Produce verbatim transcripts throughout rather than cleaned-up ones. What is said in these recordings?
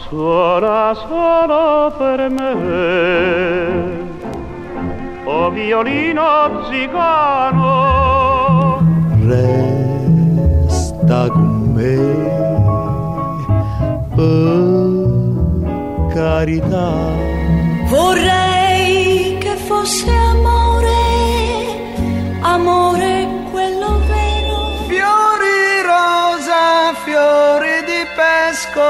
Suona solo per me, o violino zigano. Resta con me, per carità. Vorrei che fosse amore, amore quello vero. Fiori rosa, fiori di pesco,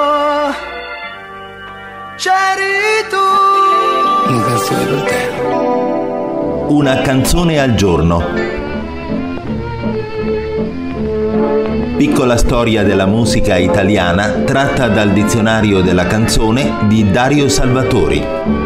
c'eri tu. Una canzone per te. Una canzone al giorno. Piccola storia della musica italiana tratta dal dizionario della canzone di Dario Salvatori.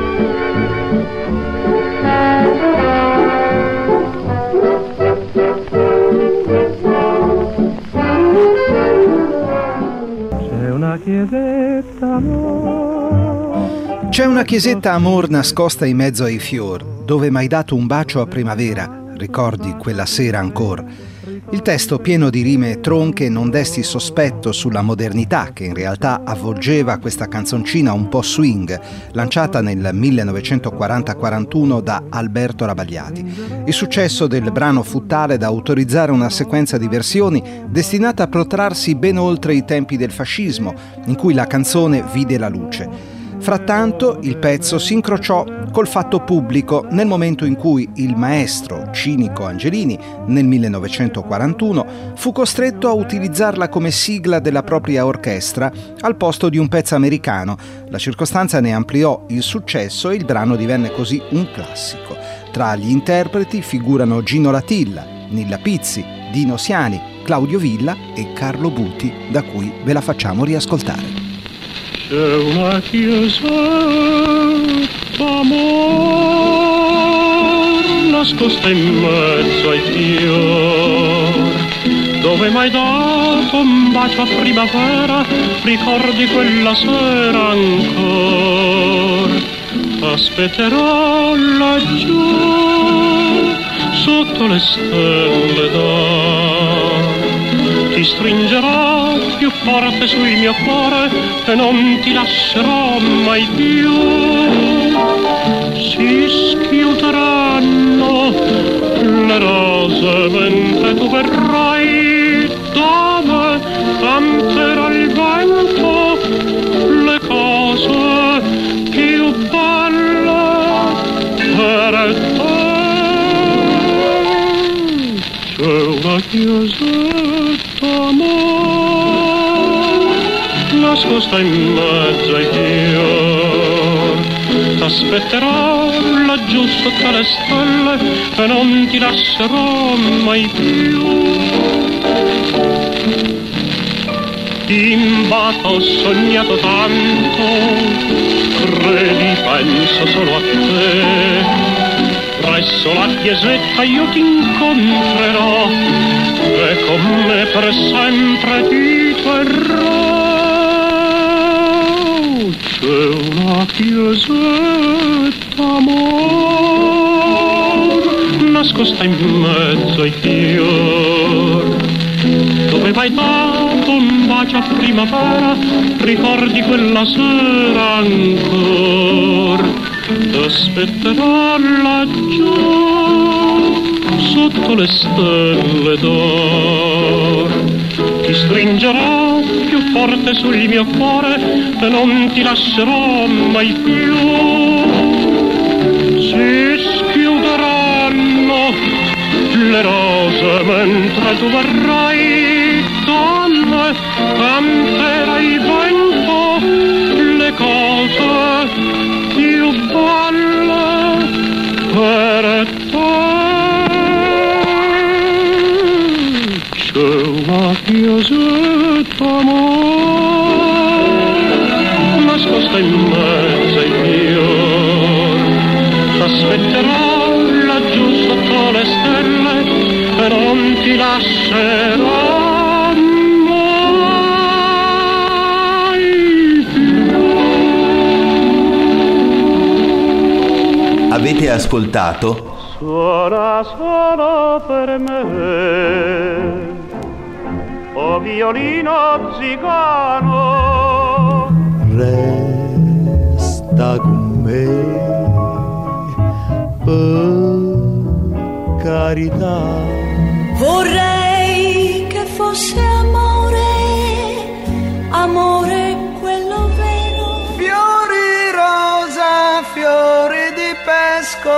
C'è una chiesetta amor. C'è una chiesetta amor nascosta in mezzo ai fior, dove m'hai dato un bacio a primavera, ricordi quella sera ancor. Il testo, pieno di rime tronche, non desti sospetto sulla modernità che in realtà avvolgeva questa canzoncina un po' swing, lanciata nel millenovecentoquaranta quarantuno da Alberto Rabagliati. Il successo del brano fu tale da autorizzare una sequenza di versioni destinata a protrarsi ben oltre i tempi del fascismo, in cui la canzone vide la luce. Frattanto il pezzo si incrociò col fatto pubblico nel momento in cui il maestro Cinico Angelini, nel millenovecentoquarantuno, fu costretto a utilizzarla come sigla della propria orchestra al posto di un pezzo americano. La circostanza ne ampliò il successo e il brano divenne così un classico. Tra gli interpreti figurano Gino Latilla, Nilla Pizzi, Dino Siani, Claudio Villa e Carlo Buti, da cui ve la facciamo riascoltare. C'è una chiesa d'amor nascosta in mezzo ai fior, dove m'hai dato un bacio a primavera, ricordi quella sera ancor. Aspetterò laggiù sotto le stelle d'oro, ti stringerò più forte sul mio cuore e non ti lascerò mai più. Si schiuderanno le rose mentre tu verrai da me, canterà il vento le cose più belle per te. C'è una chiesetta amor nascosta in mezzo ai fior, t'aspetterò laggiù sotto le stelle e non ti lascerò mai più. In bato ho sognato tanto, credi penso solo a te. Presso la chiesetta io ti incontrerò e con me per sempre ti terrò. C'è una chiesetta amor nascosta in mezzo ai fior, dove m'hai dato un bacio a primavera, ricordi quella sera ancor. T'aspetterò laggiù sotto le stelle d'or, ti stringerò più forte sul mio cuore e non ti lascerò mai più. Si schiuderanno le rose mentre tu verrai da me, canterà il vento le cose più belle per te. C'è una chiesetta amor nascosta in mezzo ai fior, t'aspetterò laggiù sotto le stelle e non ti lascerò. Avete ascoltato? Suona solo per me, o violino zigano. resta con me, per carità. Vorrei che fosse amore, amore quello vero. Fiori rosa, fiori di pesco,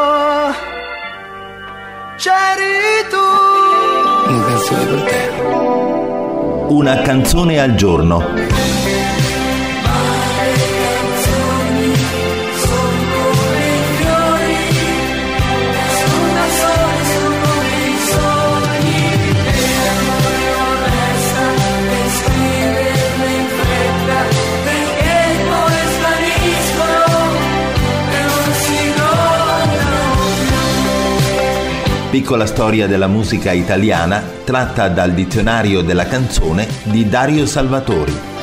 c'eri tu. Una canzone per te. Una canzone al giorno. Piccola storia della musica italiana tratta dal dizionario della canzone di Dario Salvatori.